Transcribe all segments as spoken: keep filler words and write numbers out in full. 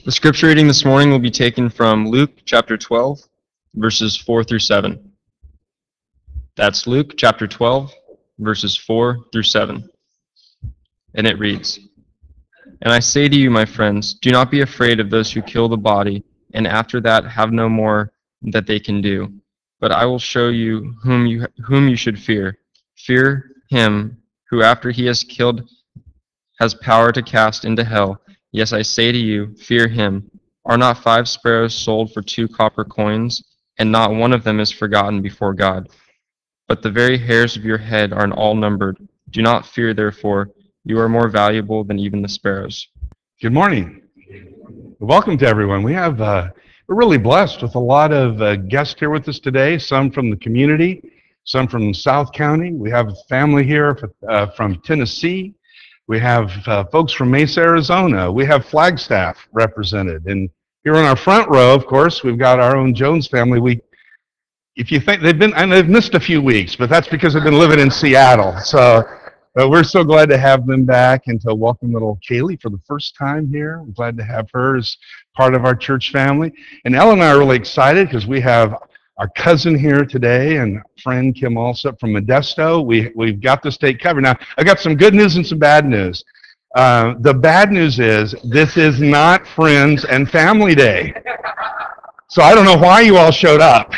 The scripture reading this morning will be taken from Luke chapter twelve, verses four through seven. That's Luke chapter twelve, verses four through seven. And it reads, "And I say to you, my friends, do not be afraid of those who kill the body, and after that have no more that they can do. But I will show you whom you whom you should fear. Fear him who after he has killed has power to cast into hell. Yes, I say to you, fear him. Are not five sparrows sold for two copper coins, and not one of them is forgotten before God? But the very hairs of your head are all numbered. Do not fear, therefore. You are more valuable than even the sparrows." Good morning. Welcome to everyone. We have uh, we're really blessed with a lot of uh, guests here with us today. Some from the community, some from South County. We have family here uh, from Tennessee. We have uh, folks from Mesa, Arizona. We have Flagstaff represented, and here on our front row, of course, we've got our own Jones family. We, if you think they've been, and they've missed a few weeks, but that's because they've been living in Seattle. So. But we're so glad to have them back and to welcome little Kaylee for the first time here. I'm glad to have her as part of our church family. And Ellen and I are really excited because we have our cousin here today and friend Kim Alsop from Modesto. We, we've got the state covered. Now, I've got some good news and some bad news. Uh, the bad news is this is not Friends and Family Day. So I don't know why you all showed up.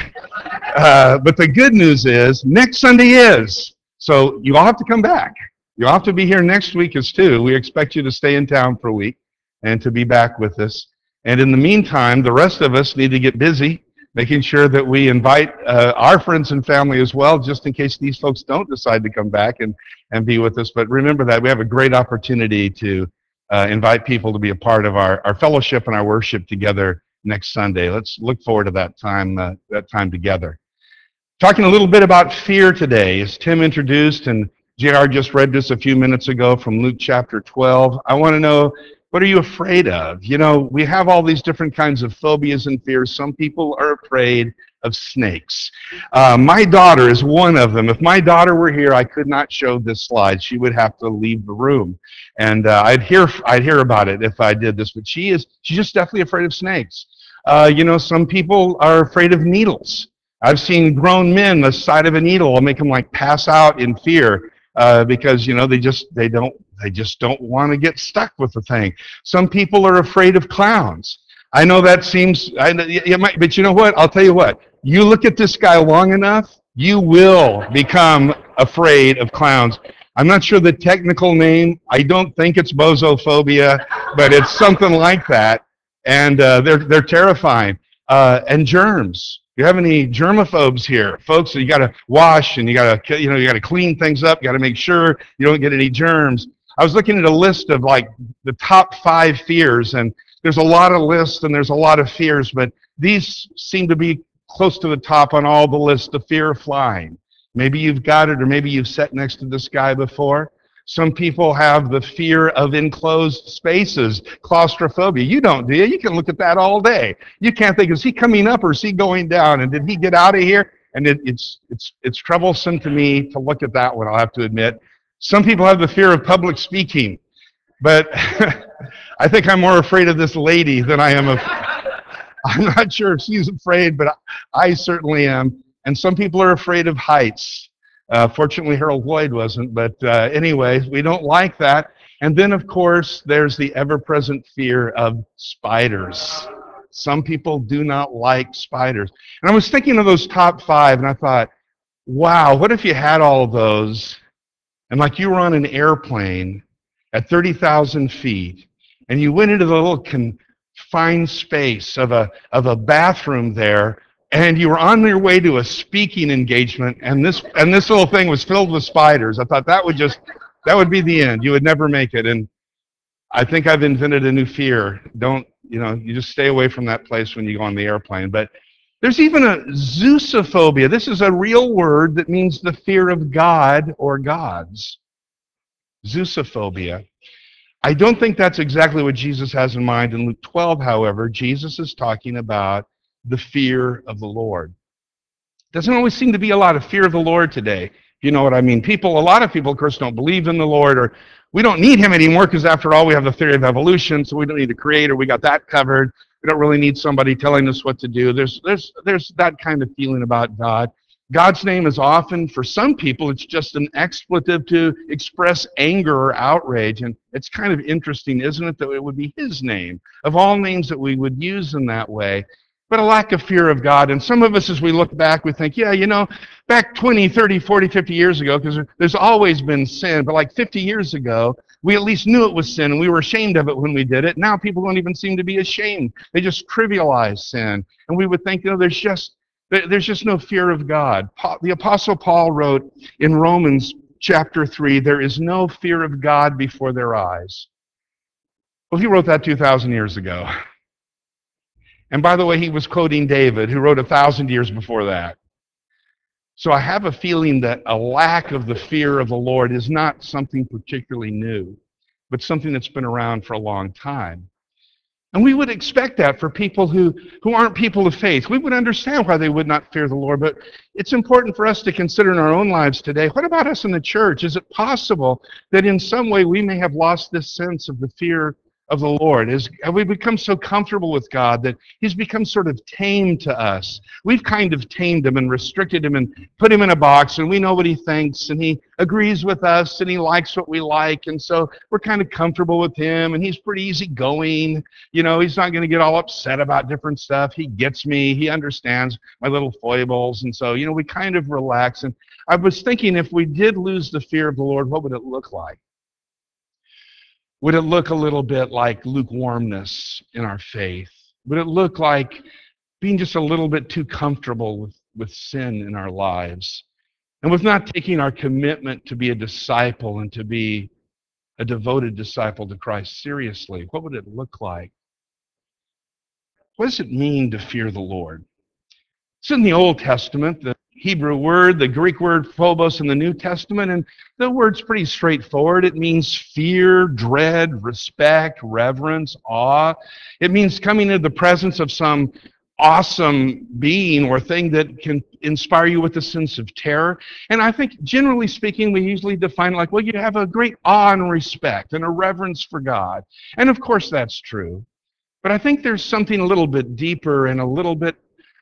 Uh, but the good news is next Sunday is. So you all have to come back. You'll have to be here next week as too. We expect you to stay in town for a week and to be back with us. And in the meantime, the rest of us need to get busy making sure that we invite uh, our friends and family as well, just in case these folks don't decide to come back and, and be with us. But remember that we have a great opportunity to uh, invite people to be a part of our, our fellowship and our worship together next Sunday. Let's look forward to that time, uh, that time together. Talking a little bit about fear today, as Tim introduced and J R just read this a few minutes ago from Luke chapter twelve. I want to know, what are you afraid of? You know, we have all these different kinds of phobias and fears. Some people are afraid of snakes. Uh, my daughter is one of them. If my daughter were here, I could not show this slide. She would have to leave the room. And uh, I'd hear I'd hear about it if I did this. But she is she's just definitely afraid of snakes. Uh, you know, some people are afraid of needles. I've seen grown men, the sight of a needle will make them like pass out in fear uh, because, you know, they just they don't they just don't want to get stuck with the thing. Some people are afraid of clowns. I know that seems, I, it might, but you know what? I'll tell you what. You look at this guy long enough, you will become afraid of clowns. I'm not sure the technical name. I don't think it's bozophobia, but it's something like that, and uh, they're they're terrifying. Uh, and germs. Do you have any germaphobes here, folks? You got to wash and you got to, you know, you got to clean things up. You got to make sure you don't get any germs. I was looking at a list of like the top five fears, and there's a lot of lists and there's a lot of fears, but these seem to be close to the top on all the lists. The fear of flying. Maybe you've got it, or maybe you've sat next to this guy before. Some people have the fear of enclosed spaces, claustrophobia. You don't, do you? You can look at that all day. You can't think, is he coming up or is he going down? And did he get out of here? And it, it's it's it's troublesome to me to look at that one, I'll have to admit. Some people have the fear of public speaking, but I think I'm more afraid of this lady than I am of. I'm not sure if she's afraid, but I, I certainly am. And some people are afraid of heights. Uh, fortunately, Harold Lloyd wasn't, but uh, anyway, we don't like that. And then, of course, there's the ever-present fear of spiders. Some people do not like spiders. And I was thinking of those top five, and I thought, wow, what if you had all of those, and like you were on an airplane at thirty thousand feet, and you went into the little confined space of a, of a bathroom there, and you were on your way to a speaking engagement, and this and this little thing was filled with spiders. I thought that would just, that would be the end. You would never make it. And I think I've invented a new fear. Don't, you know, you just stay away from that place when you go on the airplane. But there's even a zoosophobia. This is a real word that means the fear of God or gods. Zoosophobia. I don't think that's exactly what Jesus has in mind in Luke twelve, however. Jesus is talking about the fear of the Lord. Doesn't always seem to be a lot of fear of the Lord today You know what I mean? People, a lot of people, of course, don't believe in the Lord, or we don't need him anymore because after all, we have the theory of evolution, so we don't need a creator. We got that covered. We don't really need somebody telling us what to do. There's, there's, there's that kind of feeling about God. God's name is often, for some people, it's just an expletive to express anger or outrage. And it's kind of interesting, isn't it, that it would be his name, of all names that we would use in that way. But a lack of fear of God. And some of us, as we look back, we think, yeah, you know, back twenty, thirty, forty, fifty years ago, because there's always been sin, but like fifty years ago, we at least knew it was sin, and we were ashamed of it when we did it. Now people don't even seem to be ashamed. They just trivialize sin. And we would think, you know, there's just there's just no fear of God. The Apostle Paul wrote in Romans chapter three, there is no fear of God before their eyes. Well, he wrote that two thousand years ago. And by the way, he was quoting David, who wrote a thousand years before that. So I have a feeling that a lack of the fear of the Lord is not something particularly new, but something that's been around for a long time. And we would expect that for people who, who aren't people of faith. We would understand why they would not fear the Lord, but it's important for us to consider in our own lives today, what about us in the church? Is it possible that in some way we may have lost this sense of the fear of the Lord? Is, have we become so comfortable with God that he's become sort of tame to us? We've kind of tamed him and restricted him and put him in a box, and we know what he thinks, and he agrees with us, and he likes what we like, and so we're kind of comfortable with him, and he's pretty easygoing. You know, he's not going to get all upset about different stuff. He gets me. He understands my little foibles, and so, you know, we kind of relax. And I was thinking, if we did lose the fear of the Lord, what would it look like? Would it look a little bit like lukewarmness in our faith? Would it look like being just a little bit too comfortable with, with sin in our lives? And with not taking our commitment to be a disciple and to be a devoted disciple to Christ seriously? What would it look like? What does it mean to fear the Lord? It's in the Old Testament, the Hebrew word, the Greek word phobos in the New Testament, and the word's pretty straightforward. It means fear, dread, respect, reverence, awe. It means coming into the presence of some awesome being or thing that can inspire you with a sense of terror. And I think, generally speaking, we usually define it like, well, you have a great awe and respect and a reverence for God. And of course that's true. But I think there's something a little bit deeper and a little bit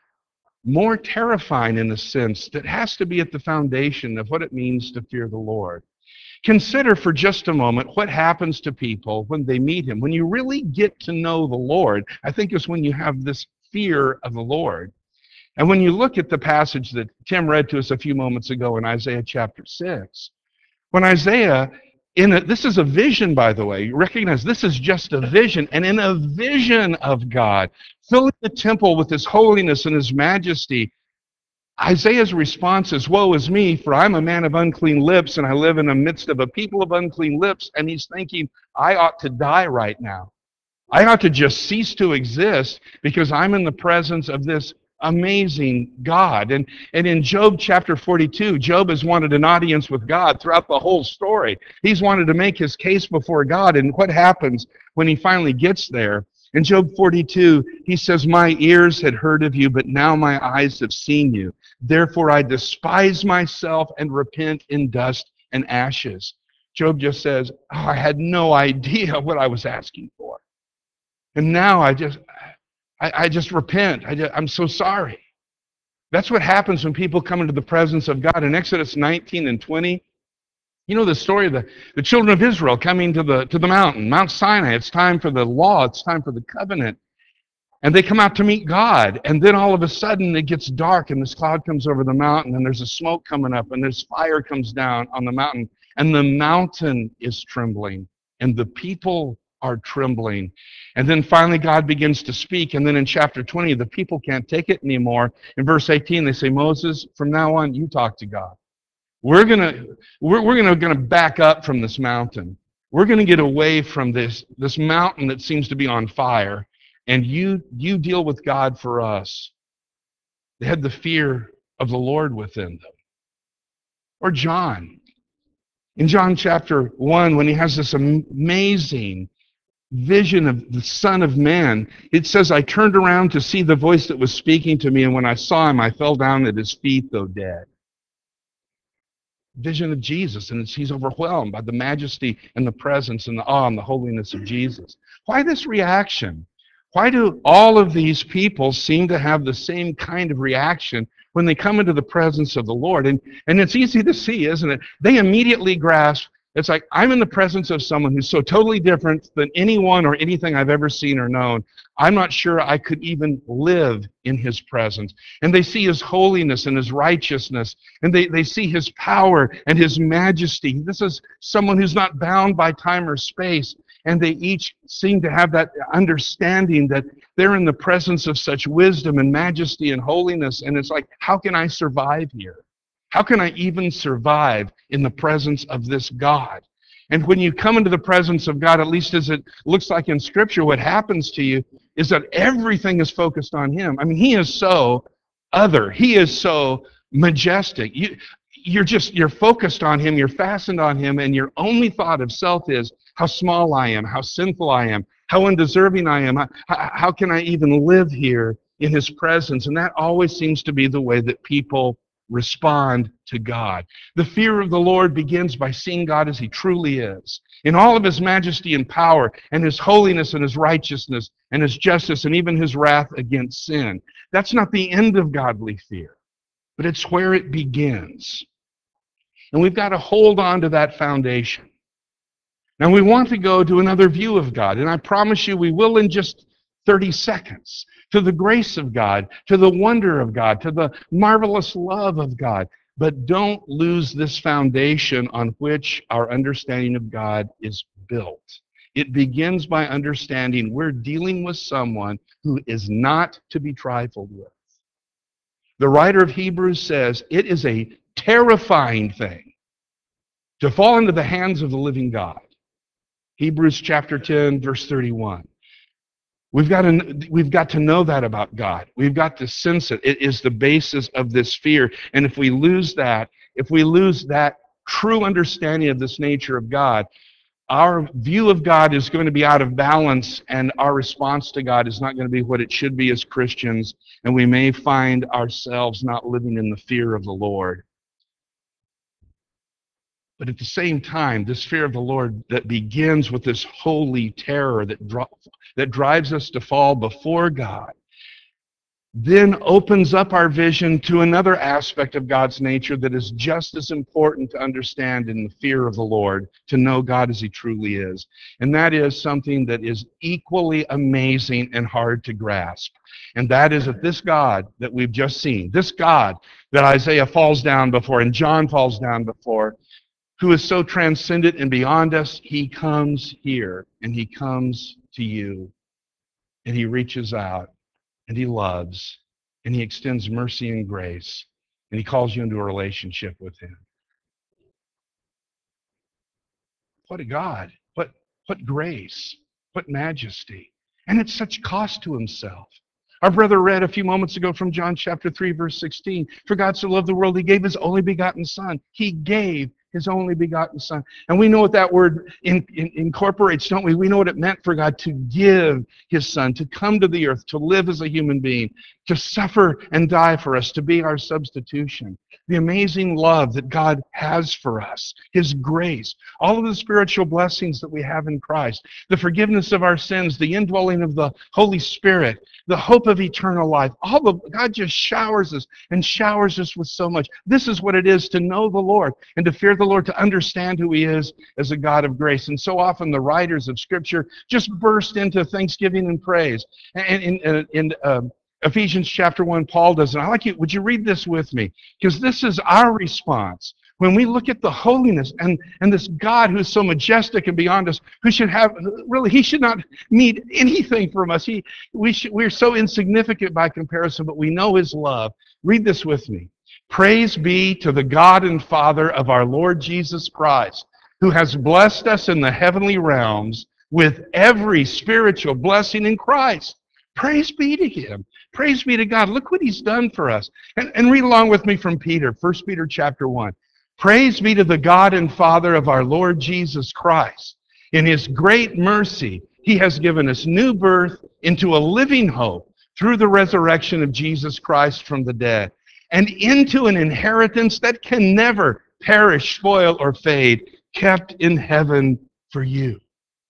more terrifying in a sense that has to be at the foundation of what it means to fear the Lord. Consider for just a moment what happens to people when they meet him. When you really get to know the Lord, I think is when you have this fear of the Lord. And when you look at the passage that Tim read to us a few moments ago in Isaiah chapter six, when Isaiah, in a, this is a vision, by the way, you recognize this is just a vision, and in a vision of God, filling the temple with his holiness and his majesty, Isaiah's response is, woe is me, for I'm a man of unclean lips, and I live in the midst of a people of unclean lips. And he's thinking, I ought to die right now. I ought to just cease to exist because I'm in the presence of this amazing God. And, and in Job chapter forty-two, Job has wanted an audience with God throughout the whole story. He's wanted to make his case before God. And what happens when he finally gets there? In Job forty-two, he says, my ears had heard of you, but now my eyes have seen you. Therefore I despise myself and repent in dust and ashes. Job just says, oh, I had no idea what I was asking for. And now I just, I, I just repent. I just, I'm so sorry. That's what happens when people come into the presence of God. In Exodus nineteen and twenty, you know the story of the, the children of Israel coming to the, to the mountain, Mount Sinai. It's time for the law. It's time for the covenant. And they come out to meet God. And then all of a sudden it gets dark and this cloud comes over the mountain and there's a smoke coming up and there's fire comes down on the mountain. And the mountain is trembling and the people are trembling. And then finally God begins to speak. And then in chapter twenty, the people can't take it anymore. In verse eighteen, they say, Moses, from now on, you talk to God. We're gonna we're, we're gonna, gonna back up from this mountain. We're gonna get away from this, this mountain that seems to be on fire. And you you deal with God for us. They had the fear of the Lord within them. Or John. In John chapter one, when he has this amazing vision of the Son of Man, it says, I turned around to see the voice that was speaking to me, and when I saw him, I fell down at his feet, though dead. vision of Jesus, and it's, he's overwhelmed by the majesty and the presence and the awe and the holiness of Jesus. Why this reaction? Why do all of these people seem to have the same kind of reaction when they come into the presence of the Lord? And, and it's easy to see, isn't it? They immediately grasp, it's like, I'm in the presence of someone who's so totally different than anyone or anything I've ever seen or known. I'm not sure I could even live in his presence. And they see his holiness and his righteousness, and they, they see his power and his majesty. This is someone who's not bound by time or space. And they each seem to have that understanding that they're in the presence of such wisdom and majesty and holiness. And it's like, how can I survive here? How can I even survive in the presence of this God? And when you come into the presence of God, at least as it looks like in Scripture, what happens to you is that everything is focused on him. I mean, he is so other. He is so majestic. You, you're just, you're focused on him, you're fastened on him, and your only thought of self is, how small I am, how sinful I am, how undeserving I am, how, how can I even live here in his presence? And that always seems to be the way that people respond to God. The fear of the Lord begins by seeing God as he truly is, in all of his majesty and power, and his holiness and his righteousness and his justice and even his wrath against sin. That's not the end of godly fear, but it's where it begins. And we've got to hold on to that foundation. Now we want to go to another view of God, and I promise you we will in just thirty seconds, to the grace of God, to the wonder of God, to the marvelous love of God. But don't lose this foundation on which our understanding of God is built. It begins by understanding we're dealing with someone who is not to be trifled with. The writer of Hebrews says it is a terrifying thing to fall into the hands of the living God. Hebrews chapter ten, verse thirty-one. We've got to, we've got to know that about God. We've got to sense it. It is the basis of this fear. And if we lose that, if we lose that true understanding of this nature of God, our view of God is going to be out of balance, and our response to God is not going to be what it should be as Christians, and we may find ourselves not living in the fear of the Lord. But at the same time, this fear of the Lord that begins with this holy terror that, dro- that drives us to fall before God, then opens up our vision to another aspect of God's nature that is just as important to understand in the fear of the Lord, to know God as he truly is. And that is something that is equally amazing and hard to grasp. And that is that this God that we've just seen, this God that Isaiah falls down before and John falls down before, who is so transcendent and beyond us, he comes here, and he comes to you, and he reaches out, and he loves, and he extends mercy and grace, and he calls you into a relationship with him. What a God! What, what grace! What majesty! And it's such cost to himself. Our brother read a few moments ago from John chapter three, verse sixteen. For God so loved the world, he gave his only begotten Son. He gave his only begotten Son. And we know what that word in, in, incorporates, don't we? We know what it meant for God to give his Son, to come to the earth, to live as a human being, to suffer and die for us, to be our substitution. The amazing love that God has for us, his grace, all of the spiritual blessings that we have in Christ, the forgiveness of our sins, the indwelling of the Holy Spirit, the hope of eternal life. All of God just showers us and showers us with so much. This is what it is to know the Lord and to fear the Lord, to understand who he is as a God of grace. And so often the writers of Scripture just burst into thanksgiving and praise. And in, in, in um, Ephesians chapter one, Paul does it. I like you. Would you read this with me? Because this is our response. When we look at the holiness and, and this God who's so majestic and beyond us, who should have, really, he should not need anything from us. He, we should, we're so insignificant by comparison, but we know his love. Read this with me. Praise be to the God and Father of our Lord Jesus Christ, who has blessed us in the heavenly realms with every spiritual blessing in Christ. Praise be to him. Praise be to God. Look what he's done for us. And, and read along with me from Peter, First Peter chapter one. Praise be to the God and Father of our Lord Jesus Christ. In his great mercy, he has given us new birth into a living hope through the resurrection of Jesus Christ from the dead, and into an inheritance that can never, perish, spoil, or fade, kept in heaven for you.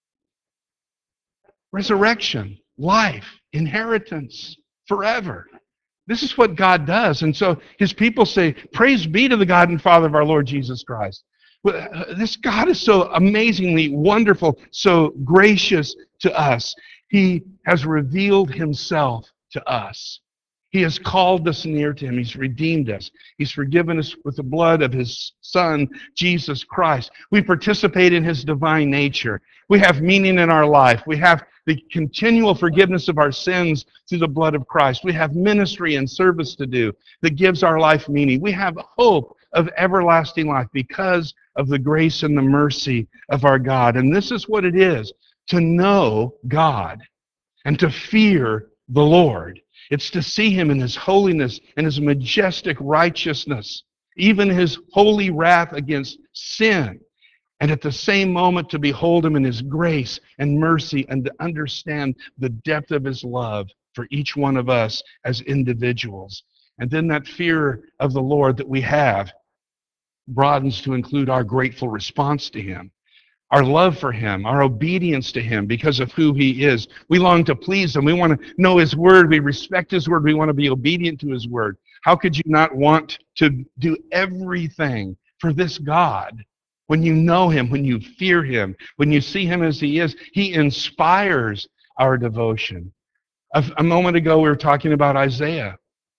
Resurrection, life, inheritance, forever. This is what God does. And so his people say, praise be to the God and Father of our Lord Jesus Christ. This God is so amazingly wonderful, so gracious to us. He has revealed himself to us. He has called us near to him. He's redeemed us. He's forgiven us with the blood of his Son, Jesus Christ. We participate in his divine nature. We have meaning in our life. We have the continual forgiveness of our sins through the blood of Christ. We have ministry and service to do that gives our life meaning. We have hope of everlasting life because of the grace and the mercy of our God. And this is what it is to know God and to fear the Lord. It's to see him in his holiness and his majestic righteousness, even his holy wrath against sin. And at the same moment to behold him in his grace and mercy and to understand the depth of his love for each one of us as individuals. And then that fear of the Lord that we have broadens to include our grateful response to him, our love for him, our obedience to him because of who he is. We long to please him. We want to know his word. We respect his word. We want to be obedient to his word. How could you not want to do everything for this God when you know him, when you fear him, when you see him as he is? He inspires our devotion. A, a moment ago, we were talking about Isaiah.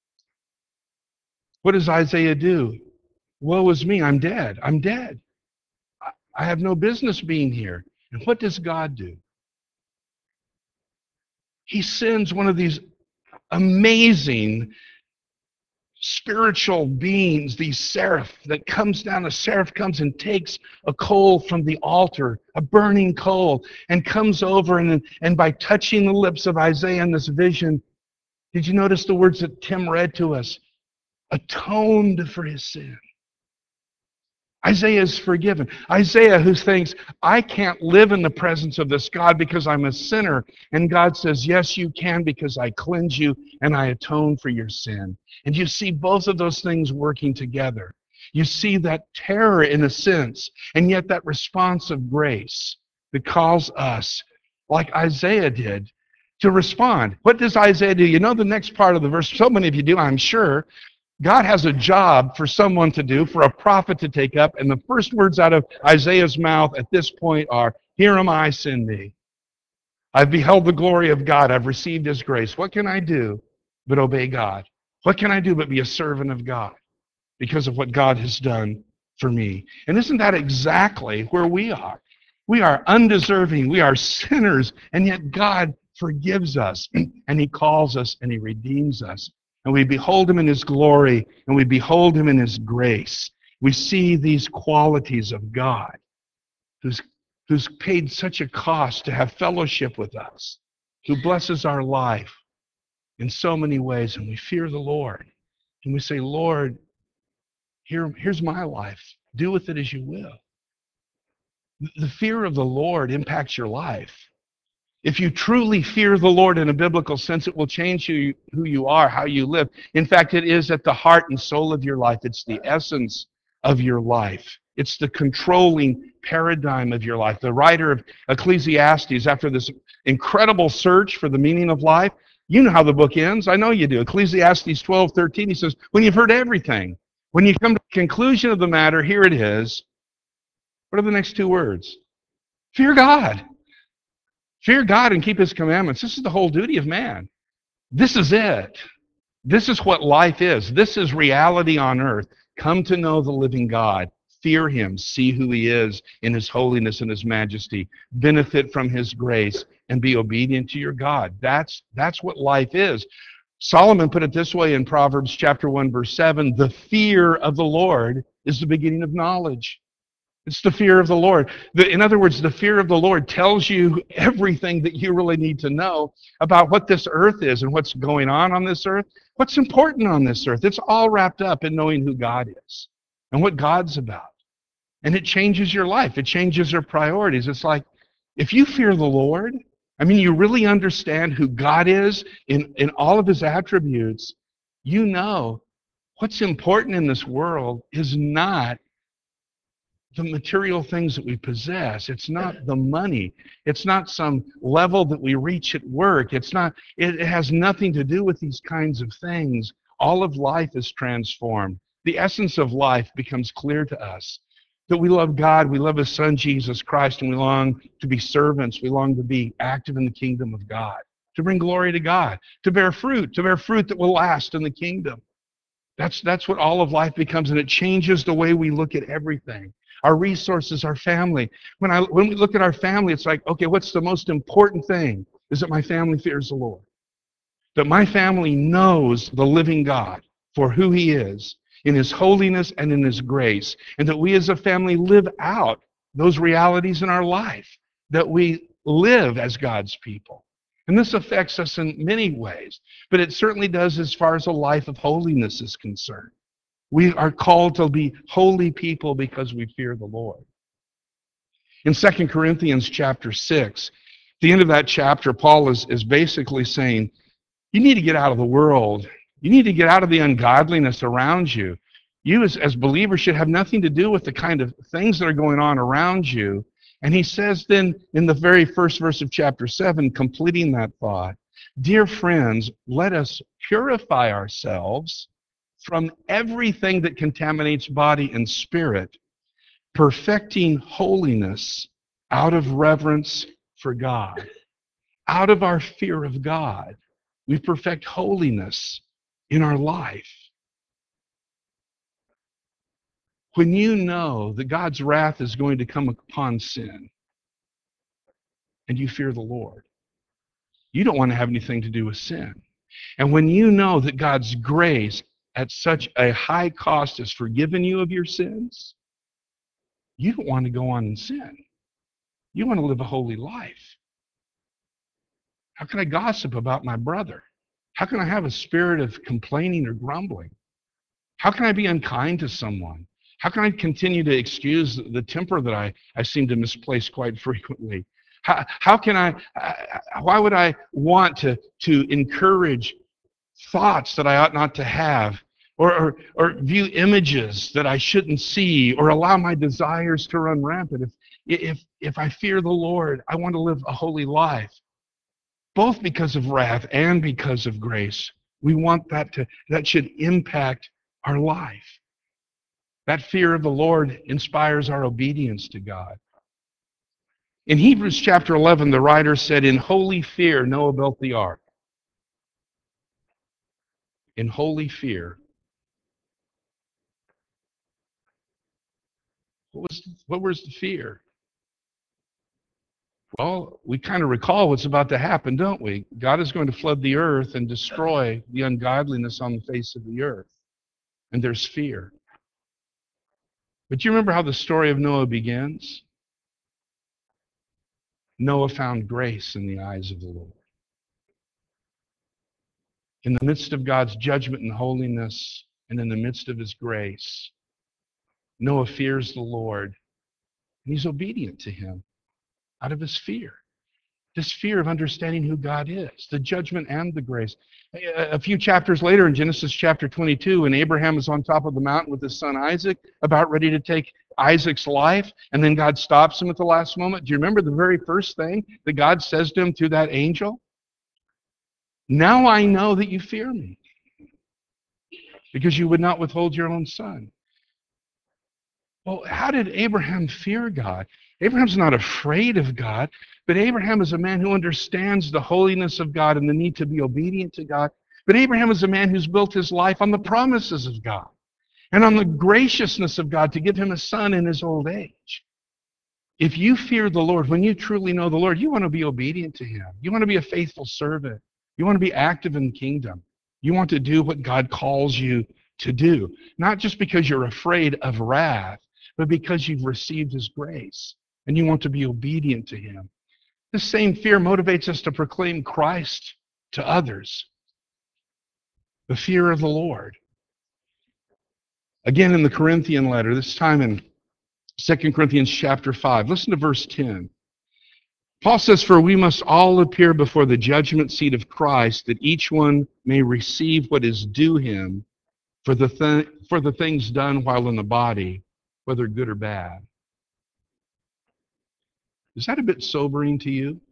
What does Isaiah do? Woe is me, I'm dead. I'm dead. I have no business being here. And what does God do? He sends one of these amazing spiritual beings, these seraph that comes down. A seraph comes and takes a coal from the altar, a burning coal, and comes over and, and by touching the lips of Isaiah in this vision, did you notice the words that Tim read to us? Atoned for his sin. Isaiah is forgiven. Isaiah who thinks, I can't live in the presence of this God because I'm a sinner. And God says, yes, you can because I cleanse you and I atone for your sin. And you see both of those things working together. You see that terror in a sense, and yet that response of grace that calls us, like Isaiah did, to respond. What does Isaiah do? You know the next part of the verse. So many of you do, I'm sure. God has a job for someone to do, for a prophet to take up, and the first words out of Isaiah's mouth at this point are, here am I, send me. I've beheld the glory of God. I've received his grace. What can I do but obey God? What can I do but be a servant of God because of what God has done for me? And isn't that exactly where we are? We are undeserving. We are sinners, and yet God forgives us, and he calls us, and he redeems us. And we behold him in his glory, and we behold him in his grace. We see these qualities of God, who's, who's paid such a cost to have fellowship with us, who blesses our life in so many ways. And we fear the Lord. And we say, Lord, here, here's my life. Do with it as you will. The fear of the Lord impacts your life. If you truly fear the Lord in a biblical sense, it will change who, who you are, how you live. In fact, it is at the heart and soul of your life. It's the essence of your life. It's the controlling paradigm of your life. The writer of Ecclesiastes, after this incredible search for the meaning of life, you know how the book ends. I know you do. Ecclesiastes twelve thirteen, he says, when you've heard everything, when you come to the conclusion of the matter, here it is. What are the next two words? Fear God. Fear God and keep his commandments. This is the whole duty of man. This is it. This is what life is. This is reality on earth. Come to know the living God. Fear him. See who he is in his holiness and his majesty. Benefit from his grace and be obedient to your God. That's, that's what life is. Solomon put it this way in Proverbs chapter one, verse seven, the fear of the Lord is the beginning of knowledge. It's the fear of the Lord. The, in other words, the fear of the Lord tells you everything that you really need to know about what this earth is and what's going on on this earth, what's important on this earth. It's all wrapped up in knowing who God is and what God's about. And it changes your life. It changes your priorities. It's like, if you fear the Lord, I mean, you really understand who God is in, in all of his attributes, you know what's important in this world is not the material things that we possess. It's not the money. It's not some level that we reach at work. It's not, it, it has nothing to do with these kinds of things. All of life is transformed. The essence of life becomes clear to us. That we love God, we love His Son, Jesus Christ, and we long to be servants. We long to be active in the kingdom of God, to bring glory to God, to bear fruit, to bear fruit that will last in the kingdom. That's, that's what all of life becomes, and it changes the way we look at everything. Our resources, our family. When, I, when we look at our family, it's like, okay, what's the most important thing? Is that my family fears the Lord. That my family knows the living God for who He is, in His holiness and in His grace, and that we as a family live out those realities in our life, that we live as God's people. And this affects us in many ways, but it certainly does as far as a life of holiness is concerned. We are called to be holy people because we fear the Lord. In Second Corinthians chapter six, at the end of that chapter, Paul is, is basically saying, you need to get out of the world. You need to get out of the ungodliness around you. You as, as believers should have nothing to do with the kind of things that are going on around you. And he says then in the very first verse of chapter seven, completing that thought, dear friends, let us purify ourselves from everything that contaminates body and spirit, perfecting holiness out of reverence for God, out of our fear of God. We perfect holiness in our life. When you know that God's wrath is going to come upon sin and you fear the Lord, you don't want to have anything to do with sin. And when you know that God's grace at such a high cost has forgiven you of your sins, you don't want to go on and sin. You want to live a holy life. How can I gossip about my brother? How can I have a spirit of complaining or grumbling? How can I be unkind to someone? How can I continue to excuse the temper that I, I seem to misplace quite frequently? How, how can I, why would I want to, to encourage thoughts that I ought not to have, or, or, or view images that I shouldn't see, or allow my desires to run rampant? If, if, if I fear the Lord, I want to live a holy life, both because of wrath and because of grace. We want that to, that should impact our life. That fear of the Lord inspires our obedience to God. In Hebrews chapter eleven, the writer said, in holy fear Noah built the ark. In holy fear. What was, what was the fear? Well, we kind of recall what's about to happen, don't we? God is going to flood the earth and destroy the ungodliness on the face of the earth. And there's fear. But you remember how the story of Noah begins? Noah found grace in the eyes of the Lord. In the midst of God's judgment and holiness, and in the midst of His grace, Noah fears the Lord, and he's obedient to Him out of his fear. This fear of understanding who God is, the judgment and the grace. A few chapters later in Genesis chapter twenty-two, when Abraham is on top of the mountain with his son Isaac, about ready to take Isaac's life, and then God stops him at the last moment. Do you remember the very first thing that God says to him through that angel? Now I know that you fear me, because you would not withhold your own son. Well, how did Abraham fear God? Abraham's not afraid of God, but Abraham is a man who understands the holiness of God and the need to be obedient to God. But Abraham is a man who's built his life on the promises of God and on the graciousness of God to give him a son in his old age. If you fear the Lord, when you truly know the Lord, you want to be obedient to Him. You want to be a faithful servant. You want to be active in the kingdom. You want to do what God calls you to do, not just because you're afraid of wrath, but because you've received His grace and you want to be obedient to Him. This same fear motivates us to proclaim Christ to others. The fear of the Lord. Again in the Corinthian letter, this time in Second Corinthians chapter five. Listen to verse ten. Paul says, for we must all appear before the judgment seat of Christ, that each one may receive what is due him for the, th- for the things done while in the body, whether good or bad. Is that a bit sobering to you?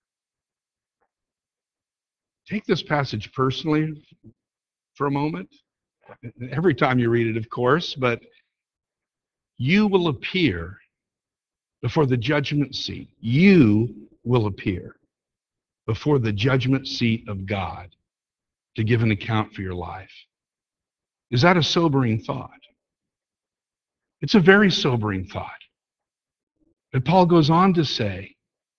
Take this passage personally for a moment. Every time you read it, of course, but you will appear before the judgment seat. You will appear before the judgment seat of God to give an account for your life. Is that a sobering thought? It's a very sobering thought. But Paul goes on to say,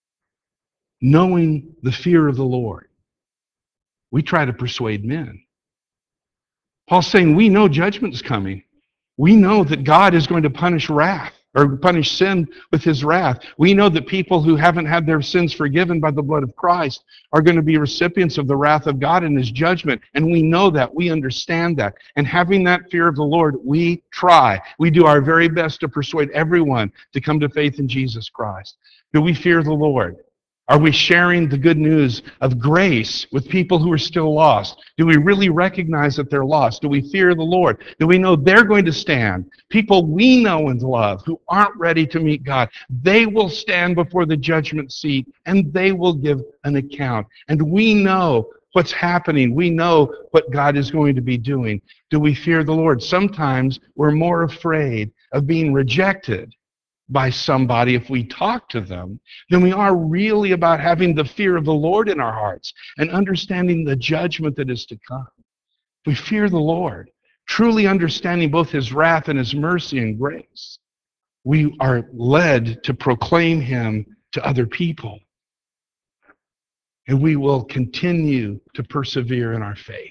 knowing the fear of the Lord, we try to persuade men. Paul's saying we know judgment's coming. We know that God is going to punish wrath or punish sin with his wrath. We know that people who haven't had their sins forgiven by the blood of Christ are going to be recipients of the wrath of God and his judgment. And we know that. We understand that. And having that fear of the Lord, we try. We do our very best to persuade everyone to come to faith in Jesus Christ. Do we fear the Lord? Are we sharing the good news of grace with people who are still lost? Do we really recognize that they're lost? Do we fear the Lord? Do we know they're going to stand? People we know and love who aren't ready to meet God, they will stand before the judgment seat and they will give an account. And we know what's happening. We know what God is going to be doing. Do we fear the Lord? Sometimes we're more afraid of being rejected by somebody if we talk to them than we are really about having the fear of the Lord in our hearts and understanding the judgment that is to come. We fear the Lord, truly understanding both his wrath and his mercy and grace. We are led to proclaim him to other people. And we will continue to persevere in our faith.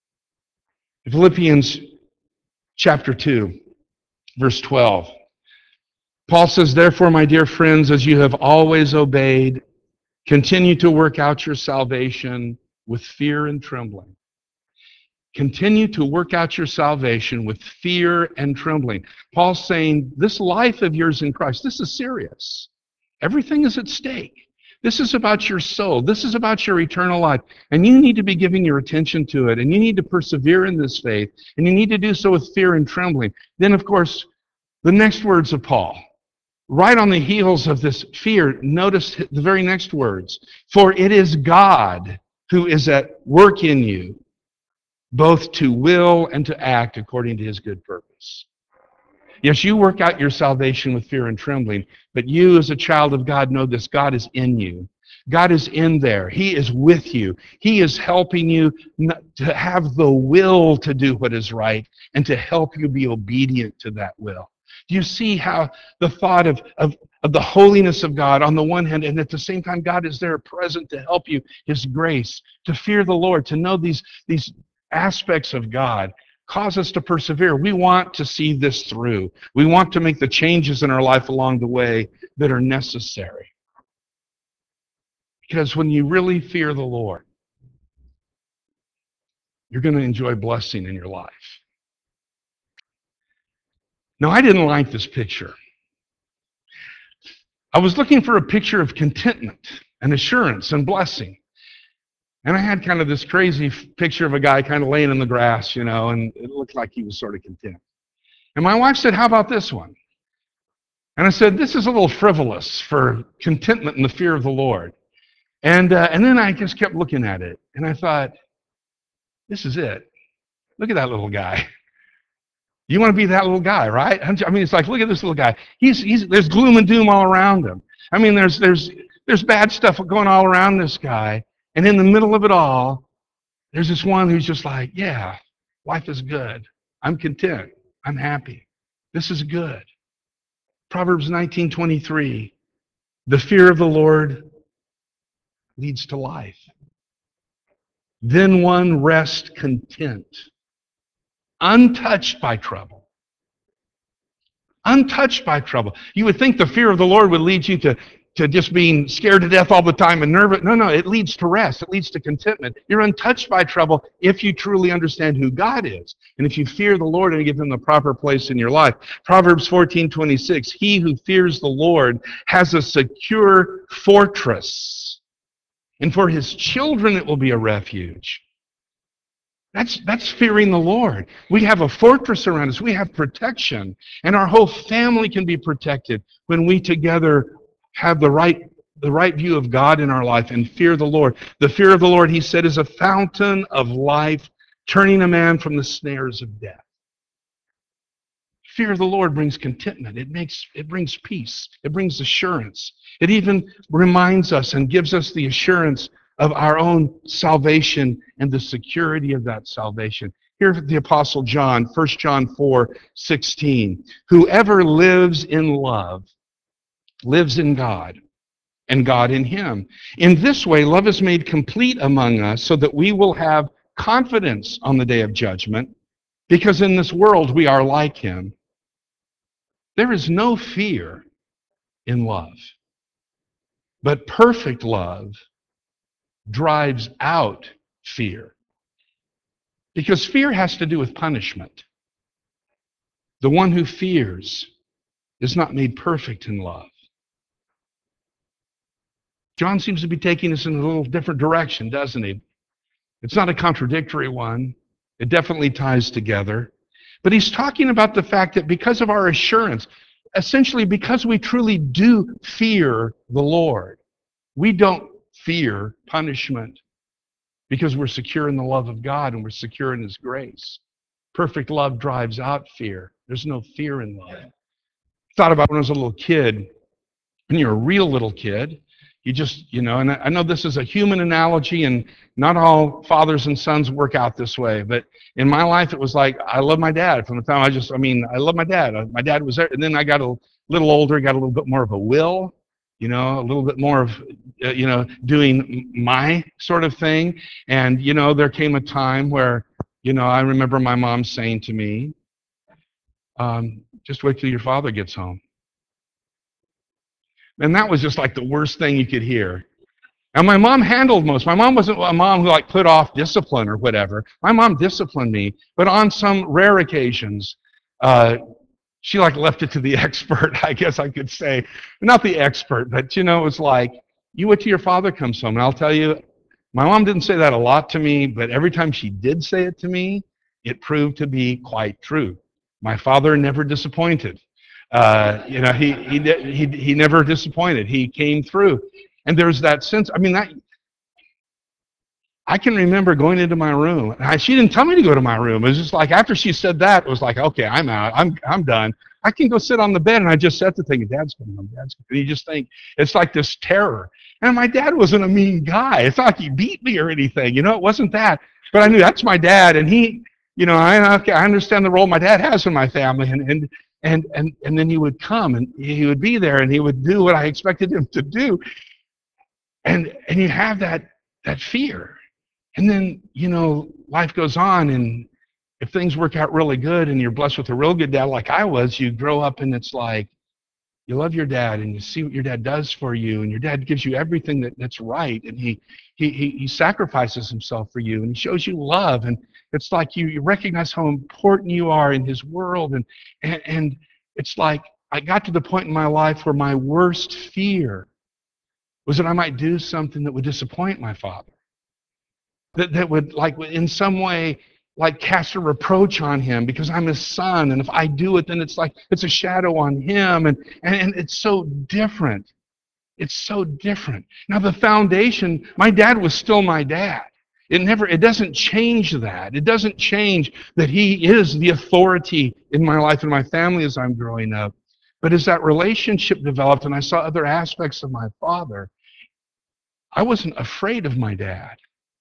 Philippians chapter two, verse twelve. Paul says, therefore, my dear friends, as you have always obeyed, continue to work out your salvation with fear and trembling. Continue to work out your salvation with fear and trembling. Paul's saying, this life of yours in Christ, this is serious. Everything is at stake. This is about your soul. This is about your eternal life. And you need to be giving your attention to it. And you need to persevere in this faith. And you need to do so with fear and trembling. Then, of course, the next words of Paul. Right on the heels of this fear, notice the very next words. For it is God who is at work in you, both to will and to act according to his good purpose. Yes, you work out your salvation with fear and trembling, but you as a child of God know this. God is in you. God is in there. He is with you. He is helping you to have the will to do what is right and to help you be obedient to that will. Do you see how the thought of, of, of the holiness of God on the one hand, and at the same time God is there present to help you, his grace, to fear the Lord, to know these, these aspects of God, cause us to persevere. We want to see this through. We want to make the changes in our life along the way that are necessary. Because when you really fear the Lord, you're going to enjoy blessing in your life. Now, I didn't like this picture. I was looking for a picture of contentment and assurance and blessing. And I had kind of this crazy picture of a guy kind of laying in the grass, you know, and it looked like he was sort of content. And my wife said, how about this one? And I said, this is a little frivolous for contentment and the fear of the Lord. And, uh, and then I just kept looking at it. And I thought, this is it. Look at that little guy. You want to be that little guy, right? I mean, it's like, look at this little guy. He's, he's, there's gloom and doom all around him. I mean, there's, there's, there's bad stuff going all around this guy. And in the middle of it all, there's this one who's just like, yeah, life is good. I'm content. I'm happy. This is good. Proverbs nineteen twenty-three, the fear of the Lord leads to life. Then one rests content, untouched by trouble. Untouched by trouble. You would think the fear of the Lord would lead you to, to just being scared to death all the time and nervous. No, no, it leads to rest. It leads to contentment. You're untouched by trouble if you truly understand who God is. And if you fear the Lord and give him the proper place in your life. Proverbs fourteen twenty-six, he who fears the Lord has a secure fortress. And for his children it will be a refuge. That's, that's fearing the Lord. We have a fortress around us. We have protection. And our whole family can be protected when we together have the right the right view of God in our life and fear the Lord. The fear of the Lord, he said, is a fountain of life, turning a man from the snares of death. Fear of the Lord brings contentment. It makes it brings peace. It brings assurance. It even reminds us and gives us the assurance of our own salvation and the security of that salvation. Here's the Apostle John, First John four sixteen. Whoever lives in love lives in God, and God in him. In this way, love is made complete among us so that we will have confidence on the day of judgment, because in this world we are like him. There is no fear in love, but perfect love drives out fear, because fear has to do with punishment. The one who fears is not made perfect in love. John seems to be taking us in a little different direction, doesn't he? It's not a contradictory one. It definitely ties together. But he's talking about the fact that because of our assurance, essentially because we truly do fear the Lord, we don't fear punishment because we're secure in the love of God and we're secure in his grace. Perfect love drives out fear. There's no fear in love. I thought about when I was a little kid. When you're a real little kid, you just, you know, and I know this is a human analogy and not all fathers and sons work out this way, but in my life it was like, I love my dad from the time I just, I mean, I love my dad. My dad was there, and then I got a little older, got a little bit more of a will, you know, a little bit more of, uh, you know, doing my sort of thing. And, you know, there came a time where, you know, I remember my mom saying to me, um, just wait till your father gets home. And that was just like the worst thing you could hear. And my mom handled most. My mom wasn't a mom who like put off discipline or whatever. My mom disciplined me, but on some rare occasions, uh, she like left it to the expert, I guess I could say. Not the expert, but you know, it was like, you wait till your father comes home. And I'll tell you, my mom didn't say that a lot to me, but every time she did say it to me, it proved to be quite true. My father never disappointed. Uh, you know, he, he he he never disappointed. He came through, and there's that sense. I mean, that I can remember going into my room. And I, she didn't tell me to go to my room. It was just like after she said that, it was like, okay, I'm out. I'm I'm done. I can go sit on the bed, and I just sat there thinking, Dad's coming home. Dad's coming. And you just think it's like this terror. And my dad wasn't a mean guy. It's not like he beat me or anything. You know, it wasn't that. But I knew that's my dad, and he, you know, I okay, I understand the role my dad has in my family, and and. And, and and then he would come and he would be there and he would do what I expected him to do. And and you have that that fear. And then, you know, life goes on, and if things work out really good and you're blessed with a real good dad like I was, you grow up and it's like you love your dad and you see what your dad does for you, and your dad gives you everything that, that's right, and he, he he he sacrifices himself for you, and he shows you love, and it's like you, you recognize how important you are in his world, and, and and it's like I got to the point in my life where my worst fear was that I might do something that would disappoint my father, that that would like in some way like cast a reproach on him because I'm his son, and if I do it, then it's like it's a shadow on him, and, and, and it's so different. It's so different. Now the foundation, my dad was still my dad. It never, it doesn't change that. It doesn't change that he is the authority in my life and my family as I'm growing up. But as that relationship developed and I saw other aspects of my father, I wasn't afraid of my dad.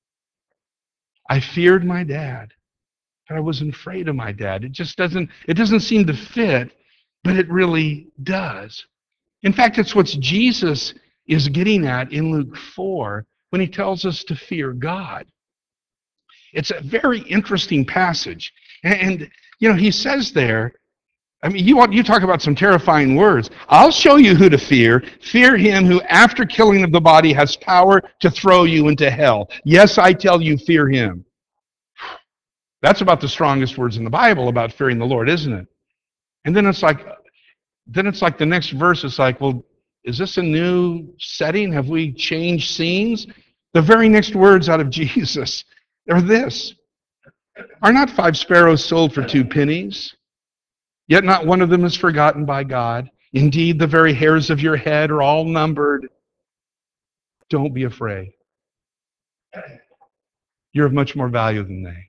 I feared my dad. I wasn't afraid of my dad. It just doesn't, it doesn't seem to fit, but it really does. In fact, it's what Jesus is getting at in Luke four when he tells us to fear God. It's a very interesting passage. And, and you know, he says there, I mean, you want you talk about some terrifying words. I'll show you who to fear. Fear him who, after killing of the body, has power to throw you into hell. Yes, I tell you, fear him. That's about the strongest words in the Bible about fearing the Lord, isn't it? And then it's like, then it's like the next verse is like, well, is this a new setting? Have we changed scenes? The very next words out of Jesus are this: are not five sparrows sold for two pennies? Yet not one of them is forgotten by God. Indeed, the very hairs of your head are all numbered. Don't be afraid. You're of much more value than they.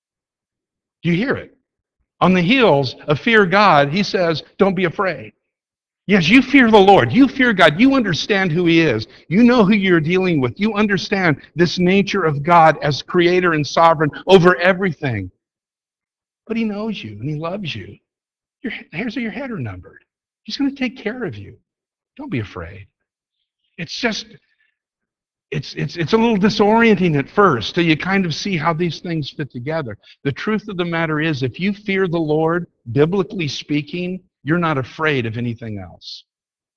Do you hear it? On the heels of fear God, he says, don't be afraid. Yes, you fear the Lord. You fear God. You understand who he is. You know who you're dealing with. You understand this nature of God as creator and sovereign over everything. But he knows you and he loves you. Your hairs of your head are numbered. He's going to take care of you. Don't be afraid. It's just, it's, it's, it's a little disorienting at first till you kind of see how these things fit together. The truth of the matter is, if you fear the Lord, biblically speaking, you're not afraid of anything else.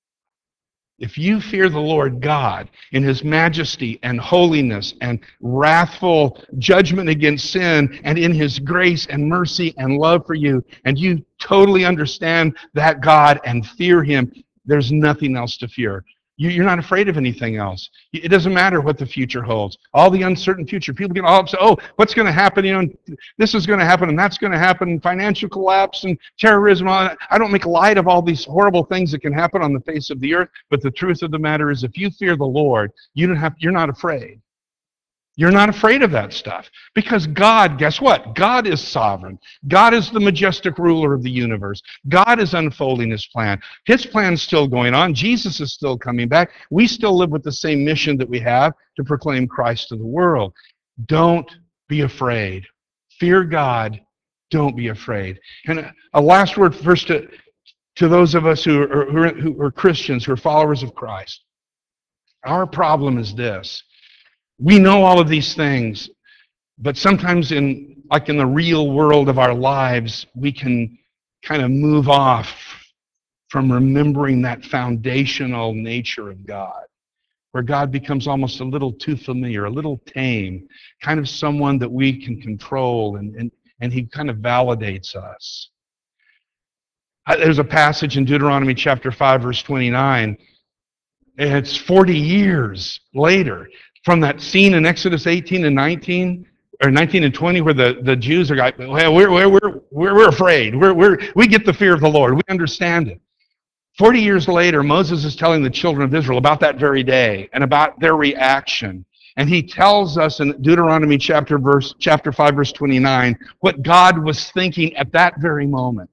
If you fear the Lord God in his majesty and holiness and wrathful judgment against sin, and in his grace and mercy and love for you, and you totally understand that God and fear him, there's nothing else to fear. You- You're not afraid of anything else. It doesn't matter what the future holds. All the uncertain future. People get all upset. Oh, what's going to happen? You know, this is going to happen and that's going to happen. Financial collapse and terrorism. I don't make light of all these horrible things that can happen on the face of the earth. But the truth of the matter is, if you fear the Lord, you don't have. You're not afraid. You're not afraid of that stuff. Because God, guess what? God is sovereign. God is the majestic ruler of the universe. God is unfolding his plan. His plan's still going on. Jesus is still coming back. We still live with the same mission that we have to proclaim Christ to the world. Don't be afraid. Fear God. Don't be afraid. And a, a last word first to, to those of us who are, who, are, who are Christians, who are followers of Christ. Our problem is this. We know all of these things, but sometimes in, like in the real world of our lives, we can kind of move off from remembering that foundational nature of God, where God becomes almost a little too familiar, a little tame, kind of someone that we can control, and, and, and he kind of validates us. There's a passage in Deuteronomy chapter five, verse twenty-nine, and it's forty years later from that scene in Exodus eighteen and nineteen, or nineteen and twenty, where the, the Jews are like, well, we're, we're, we're, we're afraid. We're, we're, we get the fear of the Lord. We understand it. forty years later, Moses is telling the children of Israel about that very day and about their reaction. And he tells us in Deuteronomy chapter, verse, chapter five, verse twenty-nine, what God was thinking at that very moment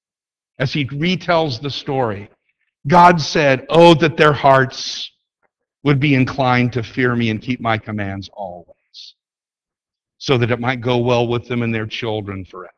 as he retells the story. God said, oh, that their hearts would be inclined to fear me and keep my commands always, so that it might go well with them and their children forever.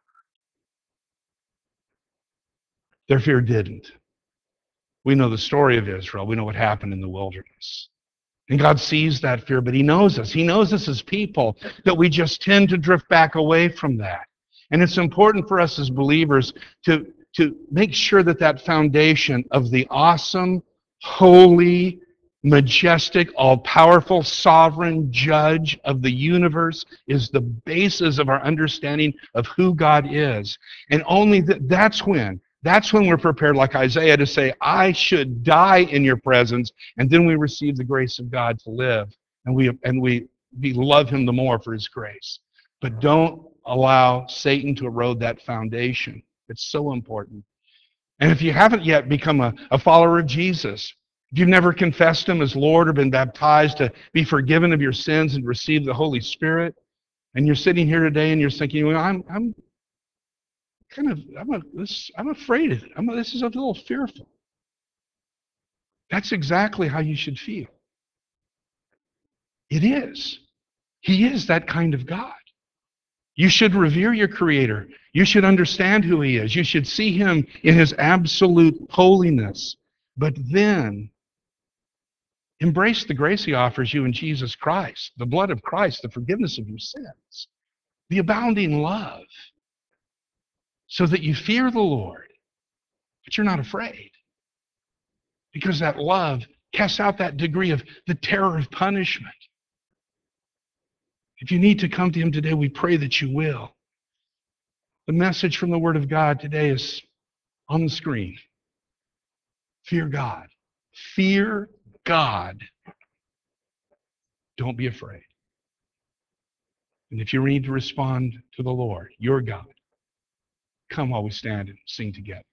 Their fear didn't. We know the story of Israel. We know what happened in the wilderness. And God sees that fear, but he knows us. He knows us as people, that we just tend to drift back away from that. And it's important for us as believers to, to make sure that that foundation of the awesome, holy, majestic, all-powerful, sovereign judge of the universe is the basis of our understanding of who God is. And only th- that's when, that's when we're prepared, like Isaiah, to say, I should die in your presence, and then we receive the grace of God to live, and we and we, we love him the more for his grace. But don't allow Satan to erode that foundation. It's so important. And if you haven't yet become a, a follower of Jesus, if you've never confessed him as Lord or been baptized to be forgiven of your sins and receive the Holy Spirit, and you're sitting here today and you're thinking, well, I'm, I'm kind of, I'm, a, this, I'm afraid of it. I'm, this is a little fearful. That's exactly how you should feel. It is. He is that kind of God. You should revere your Creator. You should understand who he is. You should see him in his absolute holiness. But then, embrace the grace he offers you in Jesus Christ, the blood of Christ, the forgiveness of your sins, the abounding love, so that you fear the Lord, but you're not afraid. Because that love casts out that degree of the terror of punishment. If you need to come to him today, we pray that you will. The message from the Word of God today is on the screen. Fear God. Fear God. Don't be afraid. And if you need to respond to the Lord, your God, come while we stand and sing together.